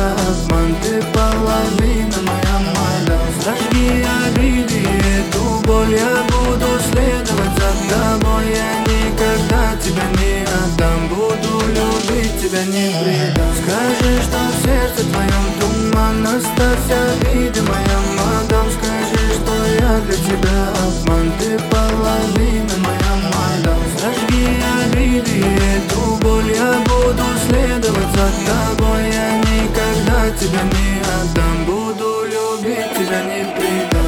обман, ты половина моя, мадам. Зажги обиды, эту боль я буду следовать за тобой. Я никогда тебя не отдам, буду любить тебя, не предам. Скажи, что в сердце твоем туман, оставь обиды, моя мадам. Скажи, что я для тебя обман, ты половина моя, мадам. Зажги обиды, эту боль я буду следовать за тобой. Я никогда тебя не отдам, буду любить тебя, не предам.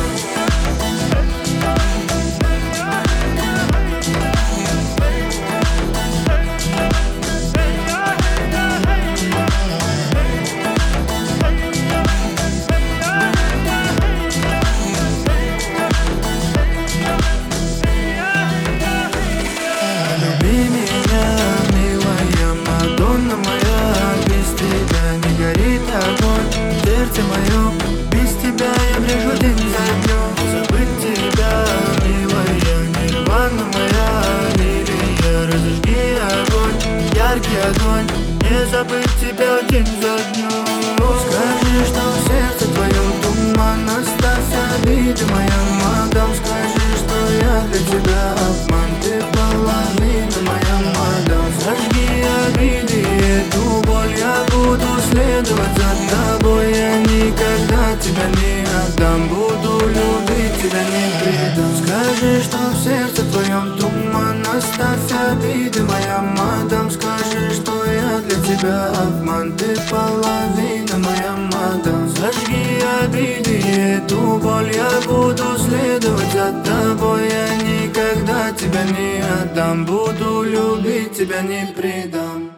Сердце мое, без тебя я брежу день за днем. Забыть тебя, милая, нирвана моя лилия. Разожги огонь, яркий огонь, не забыть тебя день за днем. Скажи, что в сердце твоем туман, оставь обиды, моя мадам. Скажи, что я для тебя обман, ты половина моя, мадам. Зажги обиды, эту боль я буду следовать за тобой. Я никогда тебя не отдам, буду любить тебя, не предам. Скажи, что в сердце твоем туман, оставь обиды, моя мадам. Скажи, что я для тебя обман, ты половина моя, мадам. Зажги обиды, эту боль я буду следовать за тобой. Я никогда тебя не отдам, буду любить тебя, не предам.